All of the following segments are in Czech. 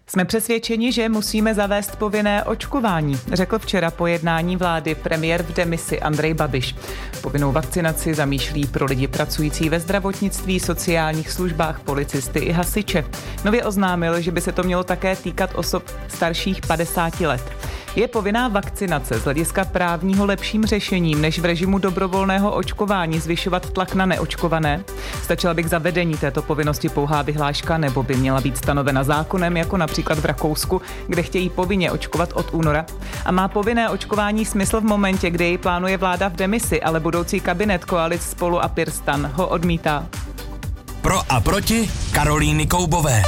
Jsme přesvědčeni, že musíme zavést povinné očkování, řekl včera po jednání vlády premiér v demisi Andrej Babiš. Povinnou vakcinaci zamýšlí pro lidi pracující ve zdravotnictví, sociálních službách, policisty i hasiče. Nově oznámil, že by se to mělo také týkat osob starších 50 let. Je povinná vakcinace z hlediska právního lepším řešením, než v režimu dobrovolného očkování zvyšovat tlak na neočkované? Stačila by k zavedení této povinnosti pouhá vyhláška, nebo by měla být stanovena zákonem, jako například v Rakousku, kde chtějí povinně očkovat od února? A má povinné očkování smysl v momentě, kdy jej plánuje vláda v demisi, ale budoucí kabinet koalic Spolu a PirSTAN ho odmítá? Pro a proti Karolíny Koubové.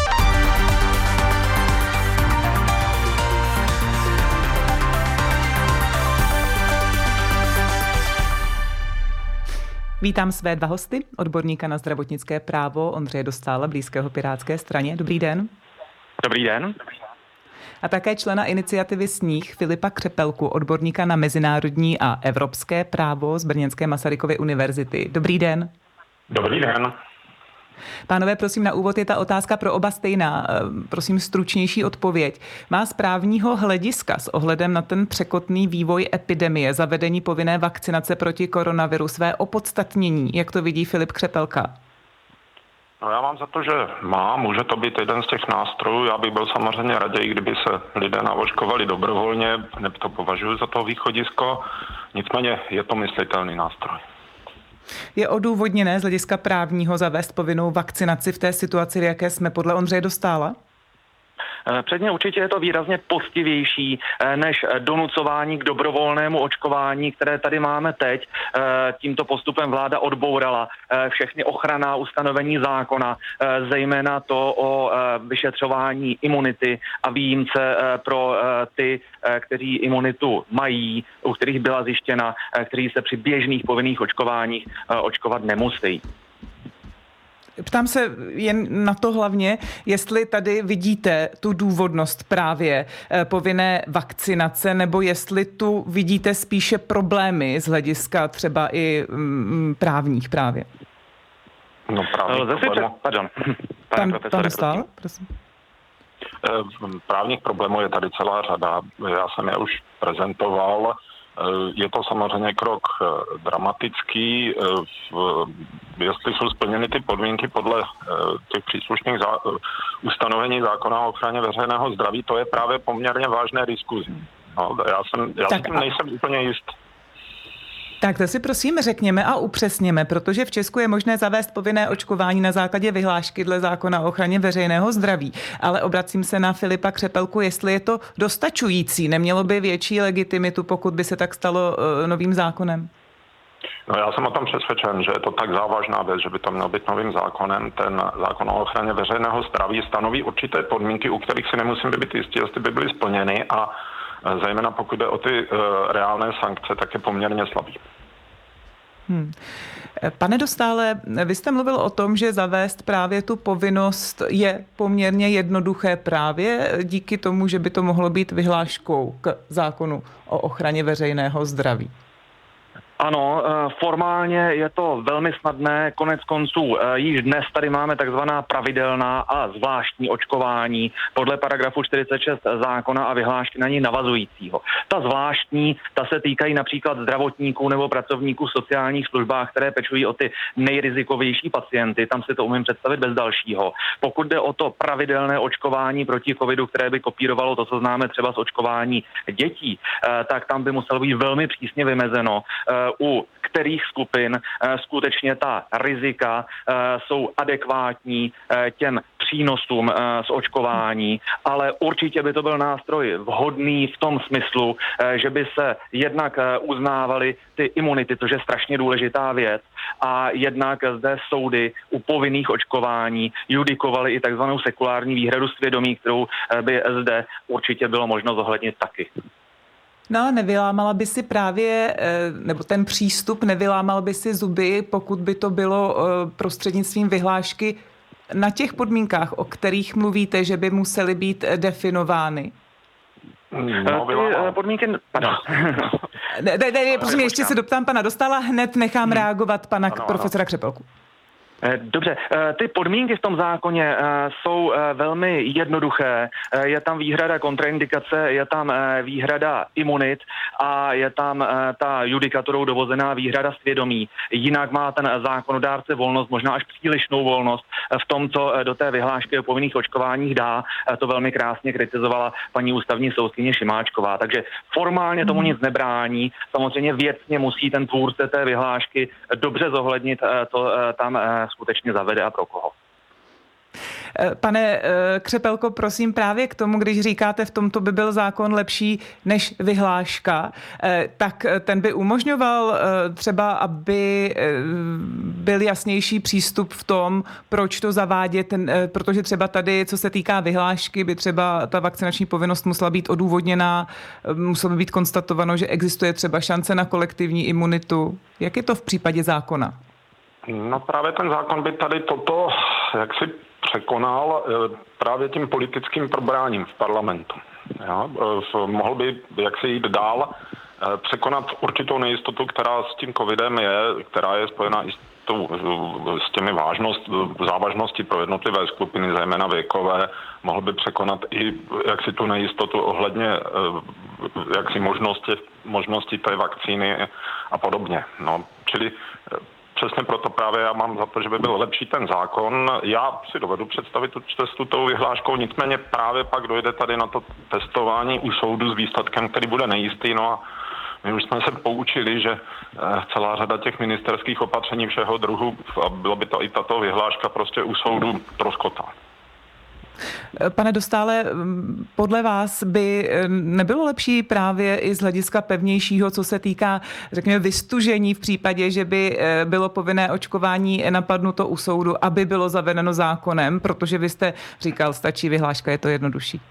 Vítám své dva hosty, odborníka na zdravotnické právo Ondřeje Dostála, blízkého Pirátské straně. Dobrý den. Dobrý den. A také člena iniciativy Sníh Filipa Křepelku, odborníka na mezinárodní a evropské právo z Brněnské Masarykovy univerzity. Dobrý den. Dobrý den. Pánové, prosím, na úvod je ta otázka pro oba stejná. Prosím, stručnější odpověď. Má z právního hlediska s ohledem na ten překotný vývoj epidemie zavedení povinné vakcinace proti koronaviru své opodstatnění? Jak to vidí Filip Křepelka? No, já mám za to, že může to být jeden z těch nástrojů. Já bych byl samozřejmě raději, kdyby se lidé naočkovali dobrovolně, to považuji za to východisko. Nicméně je to myslitelný nástroj. Je odůvodněné z hlediska právního zavést povinnou vakcinaci v té situaci, v jaké jsme podle Ondřeje Dostála? Předně určitě je to výrazně postivější než donucování k dobrovolnému očkování, které tady máme teď. Tímto postupem vláda odbourala všechny ochranná ustanovení zákona, zejména to o vyšetřování imunity a výjimce pro ty, kteří imunitu mají, u kterých byla zjištěna, kteří se při běžných povinných očkováních očkovat nemusí. Ptám se jen na to hlavně, jestli tady vidíte tu důvodnost právě povinné vakcinace, nebo jestli tu vidíte spíše problémy z hlediska třeba i právních právě. No Pan Dostál, prosím. Právních problémů je tady celá řada. Já jsem je už prezentoval. Je to samozřejmě krok dramatický. Jestli jsou splněny ty podmínky podle těch příslušných ustanovení zákona o ochraně veřejného zdraví, to je právě poměrně vážné diskuzní. No, já si tím nejsem úplně jist. Tak to si prosím řekněme a upřesněme, protože v Česku je možné zavést povinné očkování na základě vyhlášky dle zákona o ochraně veřejného zdraví. Ale obracím se na Filipa Křepelku, jestli je to dostačující. Nemělo by větší legitimitu, pokud by se tak stalo novým zákonem? No, já jsem o tom přesvědčen, že je to tak závažná věc, že by to mělo být novým zákonem. Ten zákon o ochraně veřejného zdraví stanoví určité podmínky, u kterých si nemusím být jistý, jestli by byly splněny, a zejména pokud jde o ty reálné sankce, tak je poměrně slabý. Pane Dostále, vy jste mluvil o tom, že zavést právě tu povinnost je poměrně jednoduché právě díky tomu, že by to mohlo být vyhláškou k zákonu o ochraně veřejného zdraví. Ano, formálně je to velmi snadné, konec konců již dnes tady máme takzvaná pravidelná a zvláštní očkování podle paragrafu 46 zákona a vyhlášky na něj navazujícího. Ta zvláštní, ta se týkají například zdravotníků nebo pracovníků v sociálních službách, které pečují o ty nejrizikovější pacienty, tam si to umím představit bez dalšího. Pokud jde o to pravidelné očkování proti covidu, které by kopírovalo to, co známe třeba z očkování dětí, tak tam by muselo být velmi přísně vymezeno, u kterých skupin skutečně ta rizika jsou adekvátní těm přínosům z očkování, ale určitě by to byl nástroj vhodný v tom smyslu, že by se jednak uznávaly ty imunity, což je strašně důležitá věc, a jednak zde soudy u povinných očkování judikovaly i takzvanou sekulární výhradu svědomí, kterou by zde určitě bylo možno zohlednit taky. No, nevylámala by si právě, nebo ten přístup nevylámal by si zuby, pokud by to bylo prostřednictvím vyhlášky na těch podmínkách, o kterých mluvíte, že by musely být definovány? Podmínky... Prosím, ještě se doptám pana Dostála, hned nechám reagovat pana profesora Křepelku. Dobře, ty podmínky v tom zákoně jsou velmi jednoduché. Je tam výhrada kontraindikace, je tam výhrada imunit a je tam ta judikaturou dovozená výhrada svědomí. Jinak má ten zákonodárce volnost, možná až přílišnou volnost v tom, co do té vyhlášky o povinných očkováních dá. To velmi krásně kritizovala paní ústavní soudkyně Šimáčková. Takže formálně tomu nic nebrání. Samozřejmě věcně musí ten tvůrce té vyhlášky dobře zohlednit, to tam skutečně zavede a pro koho. Pane Křepelko, prosím právě k tomu, když říkáte, v tomto by byl zákon lepší než vyhláška, tak ten by umožňoval třeba, aby byl jasnější přístup v tom, proč to zavádět, protože třeba tady, co se týká vyhlášky, by třeba ta vakcinační povinnost musela být odůvodněná, muselo by být konstatováno, že existuje třeba šance na kolektivní imunitu. Jak je to v případě zákona? No právě ten zákon by tady toto jaksi překonal právě tím politickým probráním v parlamentu. Ja? Mohl by jaksi jít dál, překonat určitou nejistotu, která s tím covidem je, která je spojená i s těmi závažnosti pro jednotlivé skupiny, zejména věkové. Mohl by překonat i jaksi tu nejistotu ohledně jaksi možnosti té vakcíny a podobně. No, čili přesně proto právě já mám za to, že by byl lepší ten zákon. Já si dovedu představit tu cestu tou vyhláškou, nicméně právě pak dojde tady na to testování u soudu s výsledkem, který bude nejistý. No a my už jsme se poučili, že celá řada těch ministerských opatření všeho druhu, a bylo by to i tato vyhláška, prostě u soudu troskotá. Pane Dostále, podle vás by nebylo lepší právě i z hlediska pevnějšího, co se týká, řekněme, vystužení v případě, že by bylo povinné očkování napadnuto u soudu, aby bylo zavedeno zákonem, protože vy jste říkal, stačí vyhláška, je to jednodušší?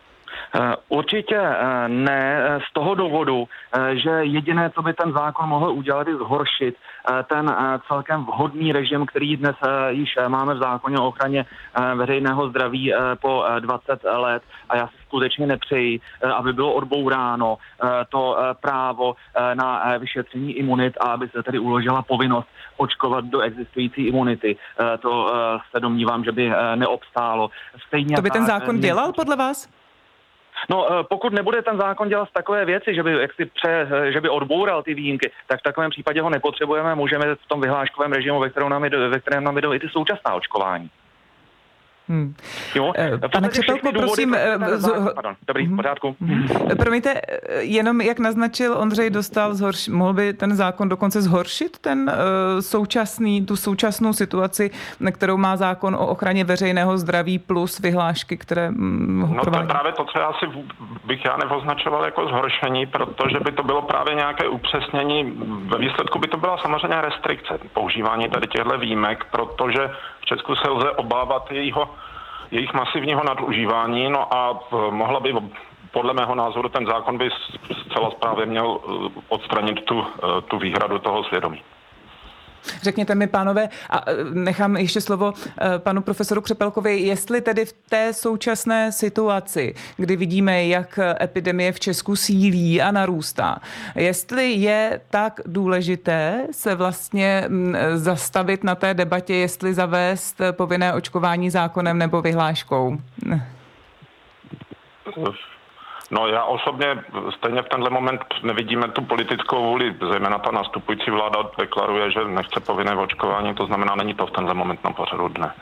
Určitě ne, z toho důvodu, že jediné, co by ten zákon mohl udělat, je zhoršit ten celkem vhodný režim, který dnes již máme v zákoně o ochraně veřejného zdraví po 20 let a já si skutečně nepřeji, aby bylo odbouráno to právo na vyšetření imunit a aby se tedy uložila povinnost očkovat do existující imunity. To se domnívám, že by neobstálo. Stejně to by ten zákon dělal podle vás? No, pokud nebude ten zákon dělat takové věci, že by odboural ty výjimky, tak v takovém případě ho nepotřebujeme, můžeme v tom vyhláškovém režimu, ve kterém nám jdou i ty současná očkování. Jo, pane Křepelko, prosím... Dobrý, v pořádku. Promiňte, jenom jak naznačil Ondřej Dostál, mohl by ten zákon dokonce zhoršit tu současnou situaci, kterou má zákon o ochraně veřejného zdraví plus vyhlášky, které No to je právě to, co bych já neoznačoval jako zhoršení, protože by to bylo právě nějaké upřesnění. Ve výsledku by to byla samozřejmě restrikce používání tady těchto výjimek, protože v Česku se lze obávat jejich masivního nadužívání, no a mohla by, podle mého názoru, ten zákon by zcela správně měl odstranit tu výhradu toho svědomí. Řekněte mi, pánové, a nechám ještě slovo panu profesoru Křepelkovi, jestli tedy v té současné situaci, kdy vidíme, jak epidemie v Česku sílí a narůstá, jestli je tak důležité se vlastně zastavit na té debatě, jestli zavést povinné očkování zákonem nebo vyhláškou? No já osobně stejně v tenhle moment nevidíme tu politickou vůli, zejména ta nastupující vláda deklaruje, že nechce povinné očkování, to znamená, není to v tenhle moment na pořadu dne.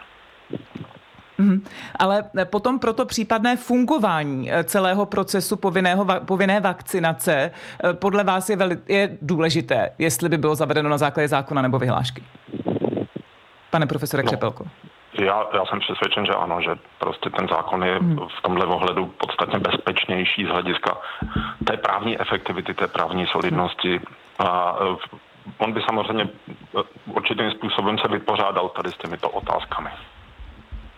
Ale potom pro to případné fungování celého procesu povinné vakcinace podle vás je důležité, jestli by bylo zavedeno na základě zákona nebo vyhlášky? Pane profesore Křepelko. Já jsem přesvědčen, že ano, že prostě ten zákon je v tomhle ohledu podstatně bezpečnější z hlediska té právní efektivity, té právní solidnosti. A on by samozřejmě určitým způsobem se vypořádal tady s těmito otázkami.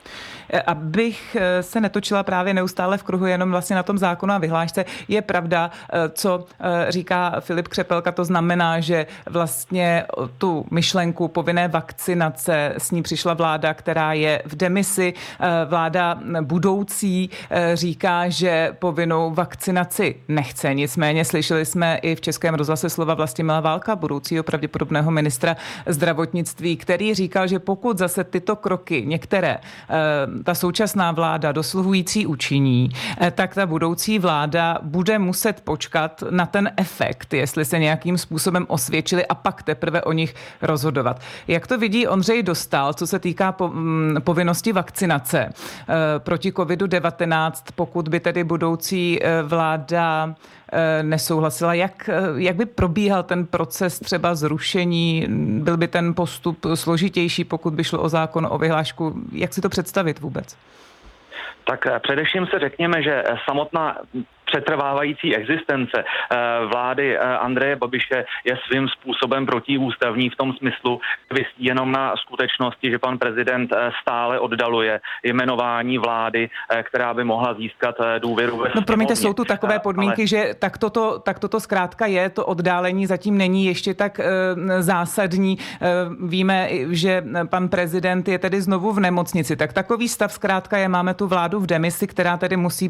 Abych se netočila právě neustále v kruhu jenom vlastně na tom zákonu a vyhlášce, je pravda, co říká Filip Křepelka, to znamená, že vlastně tu myšlenku povinné vakcinace, s ní přišla vláda, která je v demisi. Vláda budoucí říká, že povinnou vakcinaci nechce. Nicméně slyšeli jsme i v Českém rozhlase slova Vlastimila Válka, budoucího pravděpodobného ministra zdravotnictví, který říkal, že pokud zase tyto kroky některé ta současná vláda dosluhující učiní, tak ta budoucí vláda bude muset počkat na ten efekt, jestli se nějakým způsobem osvědčili a pak teprve o nich rozhodovat. Jak to vidí Ondřej Dostál, co se týká povinnosti vakcinace proti COVID-19, pokud by tedy budoucí vláda nesouhlasila? Jak by probíhal ten proces třeba zrušení? Byl by ten postup složitější, pokud by šlo o zákon, o vyhlášku? Jak si to představit vůbec? Tak především se řekněme, že samotná přetrvávající existence vlády Andreje Babiše je svým způsobem protiústavní v tom smyslu, vysí jenom na skutečnosti, že pan prezident stále oddaluje jmenování vlády, která by mohla získat důvěru ve No promiňte, jsou tu takové podmínky, že tak toto zkrátka je, to oddálení zatím není ještě tak zásadní. Víme, že pan prezident je tedy znovu v nemocnici, tak takový stav zkrátka je, máme tu vládu v demisi, která tedy musí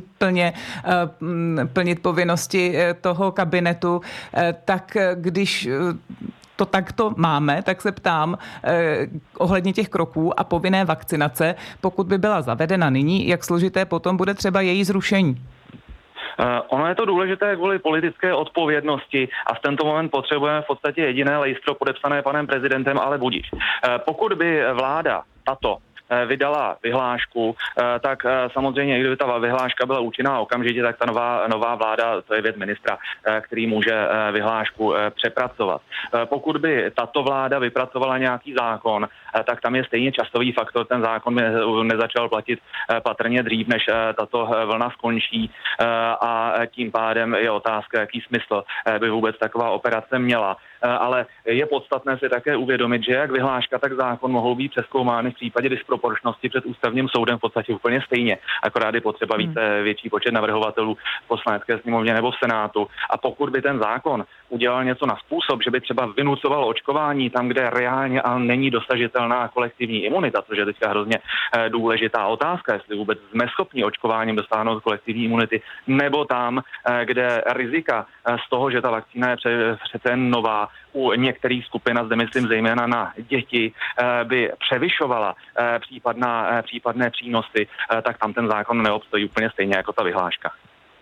plnit povinnosti toho kabinetu, tak když to takto máme, tak se ptám ohledně těch kroků a povinné vakcinace, pokud by byla zavedena nyní, jak složité potom bude třeba její zrušení? Ono je to důležité kvůli politické odpovědnosti a v tento moment potřebujeme v podstatě jediné lejstro podepsané panem prezidentem, ale budiž. Pokud by vláda tato vydala vyhlášku, tak samozřejmě, kdyby ta vyhláška byla účinná okamžitě, tak ta nová vláda, to je věc ministra, který může vyhlášku přepracovat. Pokud by tato vláda vypracovala nějaký zákon, tak tam je stejně časový faktor, ten zákon by nezačal platit patrně dřív, než tato vlna skončí a tím pádem je otázka, jaký smysl by vůbec taková operace měla. Ale je podstatné si také uvědomit, že jak vyhláška, tak zákon mohou být přezkoumány v případě disproporčnosti před ústavním soudem v podstatě úplně stejně. Akorát je potřeba větší počet navrhovatelů v Poslanecké sněmovně nebo v Senátu. A pokud by ten zákon udělal něco na způsob, že by třeba vynucoval očkování tam, kde reálně a není dosažitelná kolektivní imunita, což je teďka hrozně důležitá otázka, jestli vůbec jsme schopni očkováním dosáhnout kolektivní imunity, nebo tam, kde rizika z toho, že ta vakcína je přece nová, u některých skupin, a zde myslím zejména na děti, by převyšovala případné přínosy, tak tam ten zákon neobstojí úplně stejně jako ta vyhláška.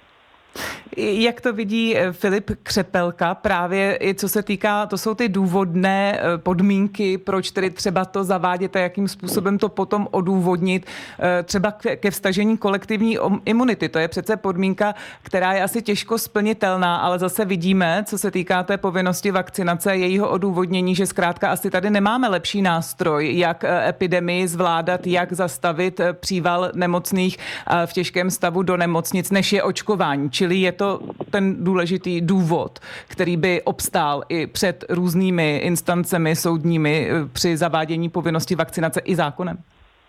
Jak to vidí Filip Křepelka právě i co se týká, to jsou ty důvodné podmínky, proč tedy třeba to zavádět a jakým způsobem to potom odůvodnit, třeba ke vstažení kolektivní imunity. To je přece podmínka, která je asi těžko splnitelná, ale zase vidíme, co se týká té povinnosti vakcinace, jejího odůvodnění, že zkrátka asi tady nemáme lepší nástroj, jak epidemii zvládat, jak zastavit příval nemocných v těžkém stavu do nemocnic, než je očkování. Čili je to ten důležitý důvod, který by obstál i před různými instancemi soudními při zavádění povinnosti vakcinace i zákonem?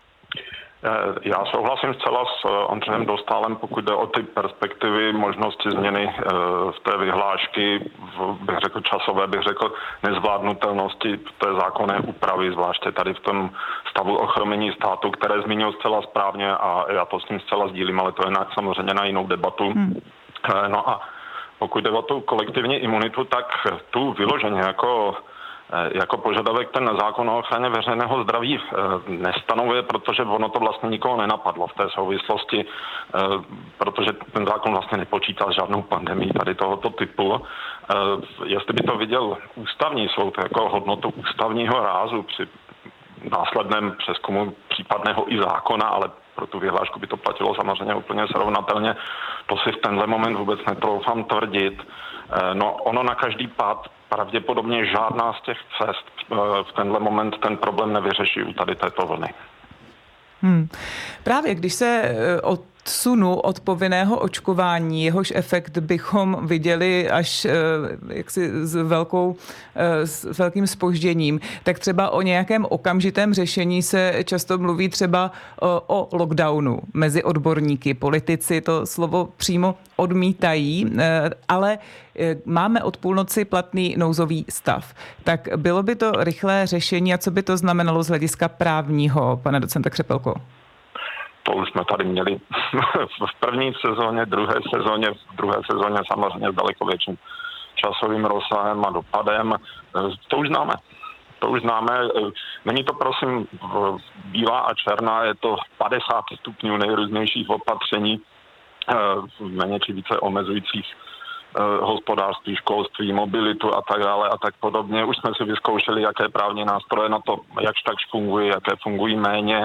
Já souhlasím zcela s Ondřejem Dostálem, pokud jde o ty perspektivy, možnosti změny v té vyhlášky, bych řekl časové, bych řekl nezvládnutelnosti té zákonné úpravy, zvláště tady v tom stavu ochromení státu, které zmínil zcela správně a já to s ním zcela sdílím, ale to je samozřejmě na jinou debatu. No a pokud jde o tu kolektivní imunitu, tak tu vyloženě jako požadavek ten zákon o ochraně veřejného zdraví nestanovuje, protože ono to vlastně nikoho nenapadlo v té souvislosti, protože ten zákon vlastně nepočítá s žádnou pandemii tady tohoto typu. Jestli by to viděl ústavní soud jako hodnotu ústavního rázu při následném přezkumu případného i zákona, ale pro tu vyhlášku by to platilo samozřejmě úplně srovnatelně. To si v tenhle moment vůbec netroufám tvrdit. No, ono na každý pád pravděpodobně žádná z těch cest v tenhle moment ten problém nevyřeší u tady této vlny. Právě když se o odsunu od povinného očkování, jehož efekt bychom viděli až jaksi s velkým zpožděním, tak třeba o nějakém okamžitém řešení se často mluví třeba o lockdownu mezi odborníky. Politici to slovo přímo odmítají, ale máme od půlnoci platný nouzový stav. Tak bylo by to rychlé řešení a co by to znamenalo z hlediska právního, pane docente Křepelko? To už jsme tady měli v první sezóně, v druhé sezóně samozřejmě s daleko větším časovým rozsahem a dopadem. To už známe. Není to prosím bílá a černá, je to 50 stupňů nejrůznějších opatření, méně či více omezujících hospodářství, školství, mobilitu a tak dále a tak podobně. Už jsme si vyzkoušeli, jaké právní nástroje na to jakž takž fungují, jaké fungují méně.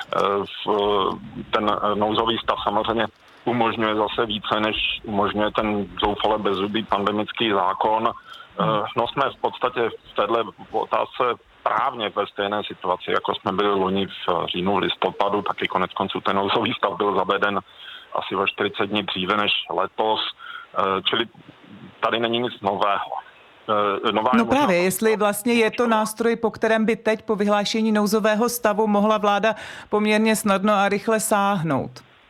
Ten nouzový stav samozřejmě umožňuje zase více, než umožňuje ten zoufale bezzubý pandemický zákon. No jsme v podstatě v této otázce právně ve stejné situaci, jako jsme byli loni v říjnu, v listopadu, taky konec konců ten nouzový stav byl zaveden asi o 40 dní dříve než letos. Čili tady není nic nového. No právě, jestli vlastně je to nástroj, po kterém by teď po vyhlášení nouzového stavu mohla vláda poměrně snadno a rychle sáhnout.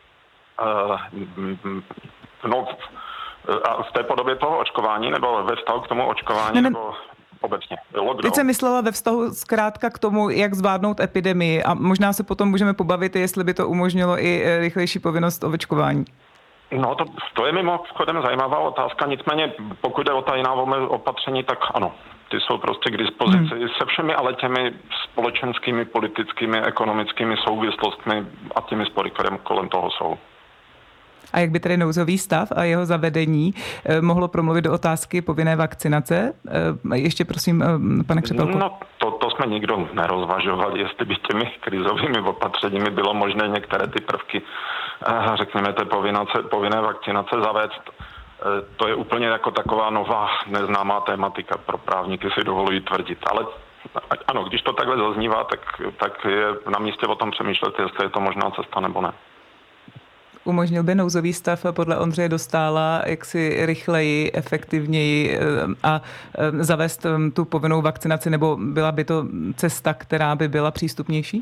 A v té podobě toho očkování nebo ve vztahu k tomu očkování nebo obecně? Teď jsem myslela ve vztahu zkrátka k tomu, jak zvládnout epidemii a možná se potom můžeme pobavit, jestli by to umožnilo i rychlejší povinnost očkování. No to je mimochodem zajímavá otázka, nicméně pokud jde o ta jiná opatření, tak ano, ty jsou prostě k dispozici se všemi ale těmi společenskými, politickými, ekonomickými souvislostmi a těmi spory, které kolem toho jsou. A jak by tedy nouzový stav a jeho zavedení mohlo promluvit do otázky povinné vakcinace? Ještě prosím, pane Křepelko. No, to jsme nikdo nerozvažovali, jestli by těmi krizovými opatřeními bylo možné některé ty prvky, řekněme, té povinné vakcinace zavést. To je úplně jako taková nová neznámá tematika pro právníky, si dovolují tvrdit. Ale ano, když to takhle zaznívá, tak je na místě o tom přemýšlet, jestli je to možná cesta nebo ne. Umožnil by nouzový stav podle Ondřeje Dostála jaksi rychleji, efektivněji a zavést tu povinnou vakcinaci, nebo byla by to cesta, která by byla přístupnější?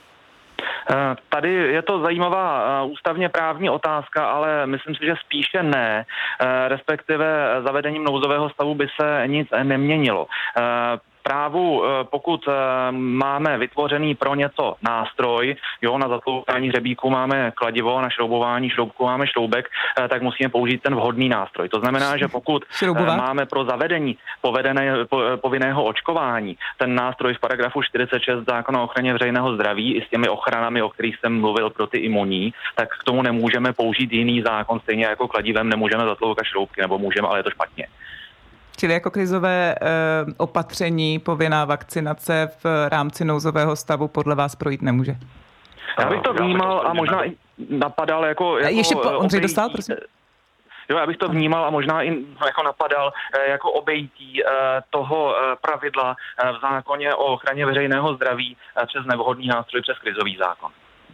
Tady je to zajímavá ústavně právní otázka, ale myslím si, že spíše ne. Respektive zavedením nouzového stavu by se nic neměnilo. Právu, pokud máme vytvořený pro něco nástroj, na zatloukání hřebíku máme kladivo, na šroubování šroubku máme šroubek, tak musíme použít ten vhodný nástroj. To znamená, že pokud máme pro zavedení povinného očkování ten nástroj v paragrafu 46 zákona o ochraně veřejného zdraví i s těmi ochranami, o kterých jsem mluvil pro ty imunní, tak k tomu nemůžeme použít jiný zákon, stejně jako kladivem nemůžeme zatloukat šroubky, nebo můžeme, ale je to špatně. Čili jako krizové opatření povinná vakcinace v rámci nouzového stavu podle vás projít nemůže? Já bych to vnímal a možná i napadal jako ještě Ondřej Dostál, prosím. Jo, já bych to vnímal a možná i jako napadal jako obejití toho pravidla v zákoně o ochraně veřejného zdraví přes nevhodný nástroj, přes krizový zákon.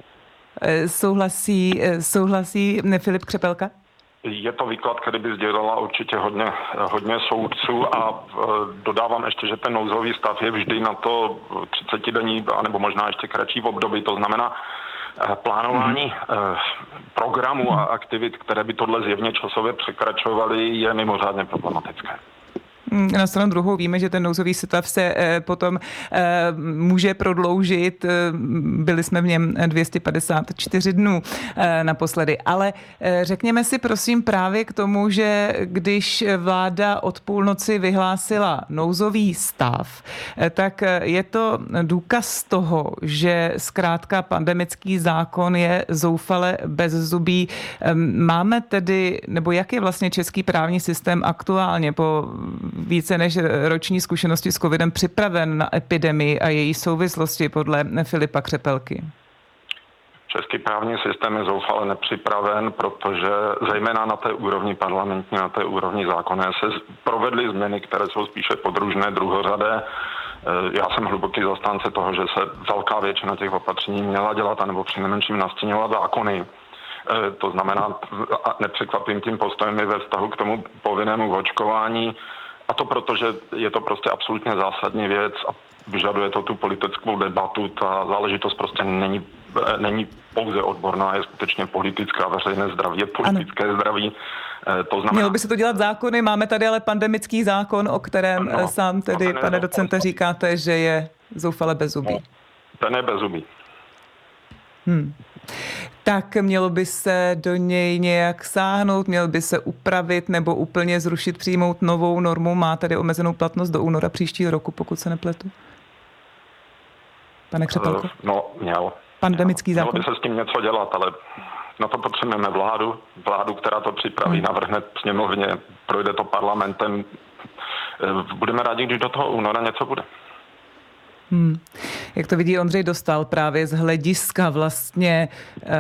Souhlasí Filip Křepelka? Je to výklad, který by sdělala určitě hodně soudců a dodávám ještě, že ten nouzový stav je vždy na to 30-denní, anebo možná ještě kratší období, to znamená plánování programu a aktivit, které by tohle zjevně časově překračovaly, je mimořádně problematické. Na stranu druhou víme, že ten nouzový stav se potom může prodloužit. Byli jsme v něm 254 dnů naposledy. Ale řekněme si prosím právě k tomu, že když vláda od půlnoci vyhlásila nouzový stav, tak je to důkaz toho, že zkrátka pandemický zákon je zoufale bezzubý. Máme tedy, nebo jak je vlastně český právní systém aktuálně po více než roční zkušenosti s covidem připraven na epidemii a její souvislosti podle Filipa Křepelky? Český právní systém je zoufale nepřipraven, protože zejména na té úrovni parlamentní, na té úrovni zákonné se provedly změny, které jsou spíše podružné, druhořadé. Já jsem hluboký zastánce toho, že se velká většina těch opatření měla dělat, anebo přinejmenším nastěňovat zákony. To znamená, nepřekvapím tím postojem ve vztahu k tomu povinnému očkování. A to proto, že je to prostě absolutně zásadní věc a vyžaduje to tu politickou debatu. Ta záležitost prostě není pouze odborná, je skutečně politická, veřejné zdraví je politické zdraví. To znamená, mělo by se to dělat zákony, máme tady ale pandemický zákon, o kterém sám tedy, pane docente, říkáte, že je zoufale bezzubý. Ten je bezzubý. Tak mělo by se do něj nějak sáhnout, měl by se upravit nebo úplně zrušit, přijmout novou normu. Má tady omezenou platnost do února příštího roku, pokud se nepletu. Pane Křepelko? Měl. Pandemický zákon? Mělo by se s tím něco dělat, ale na to potřebujeme vládu, která to připraví, navrhne sněmovně, projde to parlamentem. Budeme rádi, když do toho února něco bude. Jak to vidí Ondřej Dostál právě z hlediska vlastně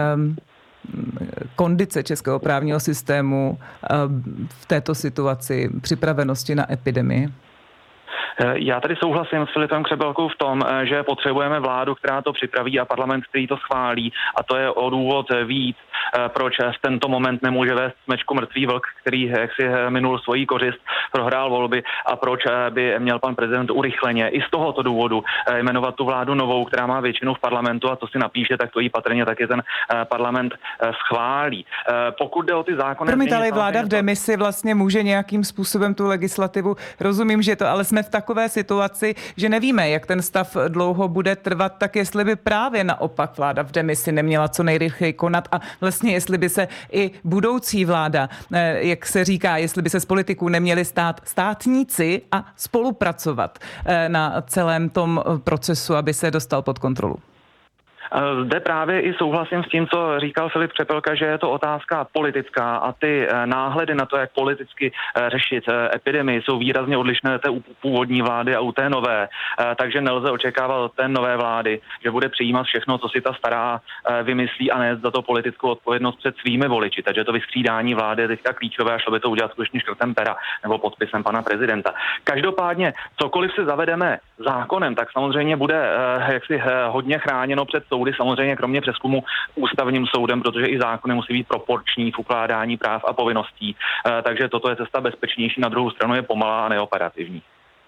kondice českého právního systému v této situaci, připravenosti na epidemii? Já tady souhlasím s Filipem Křepelkou v tom, že potřebujeme vládu, která to připraví a parlament, který to schválí, a to je o důvod víc, proč v tento moment nemůže vést smečku mrtvý vlk, který jaksi minul svoji kořist, prohrál volby, a proč by měl pan prezident urychleně i z tohoto důvodu jmenovat tu vládu novou, která má většinu v parlamentu, a to si napíše, tak to jí patrně taky ten parlament schválí. Pokud jde o ty zákony... Promiňte, ale vláda v demisi vlastně může nějakým způsobem tu legislativu, rozumím, že to, ale jsme v takové situaci, že nevíme, jak ten stav dlouho bude trvat, tak jestli by právě naopak vláda v demisi neměla co nejrychleji konat a vlastně jestli by se i budoucí vláda, jak se říká, jestli by se z politiků neměli stát státníci a spolupracovat na celém tom procesu, aby se dostal pod kontrolu. Zde právě i souhlasím s tím, co říkal Filip Křepelka, že je to otázka politická a ty náhledy na to, jak politicky řešit epidemii, jsou výrazně odlišné té původní vlády a u té nové, takže nelze očekávat od té nové vlády, že bude přijímat všechno, co si ta stará vymyslí, a nést za to politickou odpovědnost před svými voliči. Takže to vystřídání vlády je teďka klíčové a šlo by to udělat skutečně škrtem pera nebo podpisem pana prezidenta. Každopádně, cokoliv si zavedeme zákonem, tak samozřejmě bude jaksi hodně chráněno před soudy, samozřejmě kromě přezkumu ústavním soudem, protože i zákony musí být proporční v ukládání práv a povinností. Takže toto je cesta bezpečnější, na druhou stranu je pomalá a neoperativní.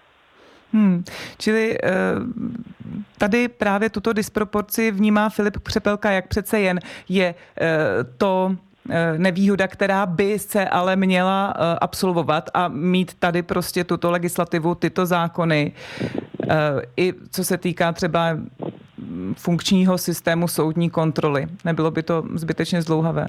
Čili tady právě tuto disproporci vnímá Filip Křepelka, jak přece jen je to nevýhoda, která by se ale měla absolvovat a mít tady prostě tuto legislativu, tyto zákony, i co se týká třeba funkčního systému soudní kontroly. Nebylo by to zbytečně zdlouhavé?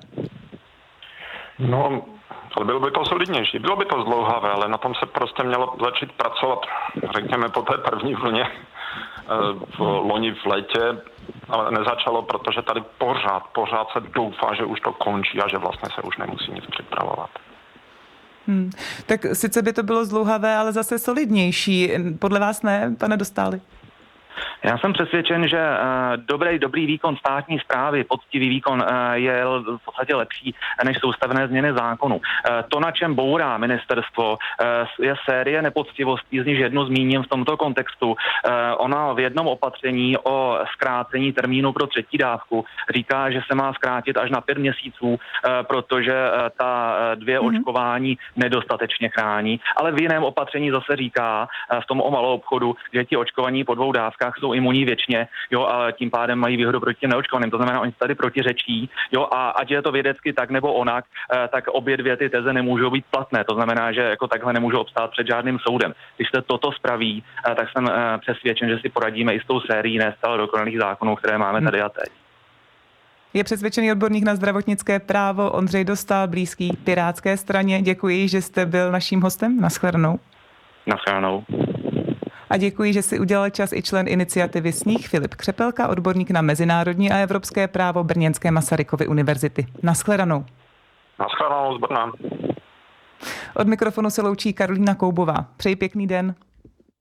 No, ale bylo by to solidnější. Bylo by to zdlouhavé, ale na tom se prostě mělo začít pracovat, řekněme, po té první vlně v loni v létě, ale nezačalo, protože tady pořád se doufá, že už to končí a že vlastně se už nemusí nic připravovat. Tak sice by to bylo zdlouhavé, ale zase solidnější. Podle vás ne, pane Dostáli? Já jsem přesvědčen, že dobrý výkon státní správy, poctivý výkon je v podstatě lepší než soustavné změny zákonu. To, na čem bourá ministerstvo, je série nepoctivostí, z níž jednu zmíním v tomto kontextu. Ona v jednom opatření o zkrácení termínu pro třetí dávku říká, že se má zkrátit až na 5 měsíců, protože ta 2 očkování nedostatečně chrání. Ale v jiném opatření zase říká v tom o malou obchodu, že ti očkovaní po 2 dávkách jsou imunní věčně, jo, a tím pádem mají výhodu proti těm neočkovaným. To znamená, oni tady protiřečí, jo, a ať je to vědecky tak nebo onak, tak obě dvě ty teze nemůžou být platné. To znamená, že jako takhle nemůžou obstát před žádným soudem. Když se toto spraví, tak jsem přesvědčen, že si poradíme i s tou sérií ne stále dokonalých zákonů, které máme tady a teď. Je přesvědčený odborník na zdravotnické právo Ondřej Dostál, blízký Pirátské straně. Děkuji, že jste byl naším hostem. Naschledanou. Naschledanou. A děkuji, že si udělal čas i člen iniciativy Sníh Filip Křepelka, odborník na mezinárodní a evropské právo Brněnské Masarykovy univerzity. Naschledanou. Naschledanou z Brna. Od mikrofonu se loučí Karolína Koubová. Přeji pěkný den.